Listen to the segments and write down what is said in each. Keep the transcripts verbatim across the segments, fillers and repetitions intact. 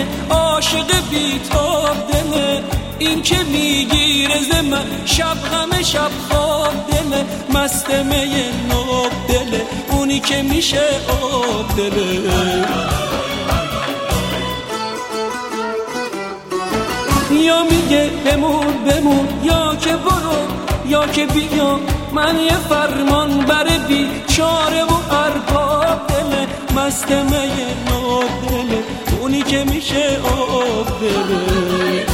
عاشق بی‌تاب دله، این که میگیره ز من شب همه شب خواب دله، مست می ناب دله، اونی که میشه آب دله. یا میگه بمون بمون، یا که برو یا که بیا، من یه فرمان بر بیچاره و ارباب دله، مست می ناب دله، اونی که میشه آب دله.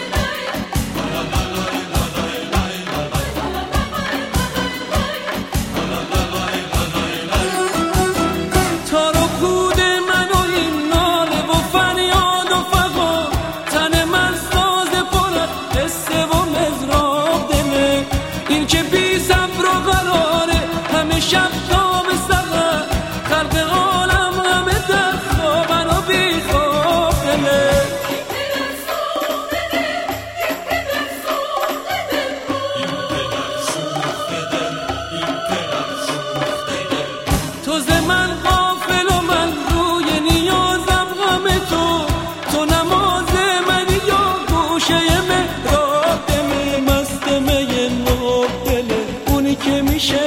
شب تا به سحر خلق عالم همه در خوابن و بی خواب دله. تو ز من غافل و من روی نیازم غم تو، تو نماز منی یا گوشه محراب دله، مست می ناب دله، اونی که میشه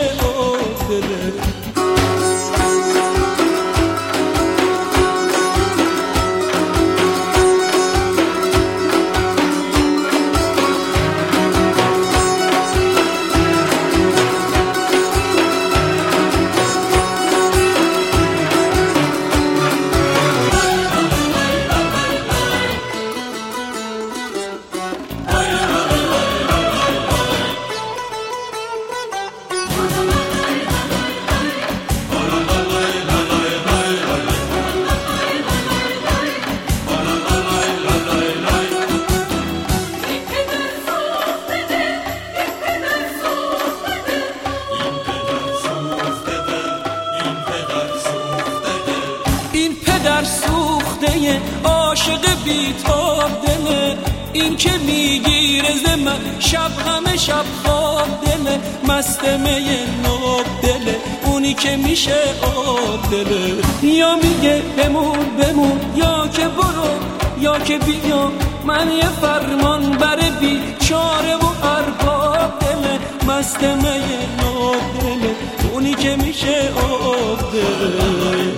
در سوخته عاشق بی‌تاب دله، این که میگیره ز من شب همه شب خواب دله، مست می ناب دله، اونی که میشه آب دله. یا میگه بمون بمون، یا که برو یا که بیا، من یه فرمان بر بیچاره و ارباب دله، مست می ناب دله، اونی که میشه آب دله.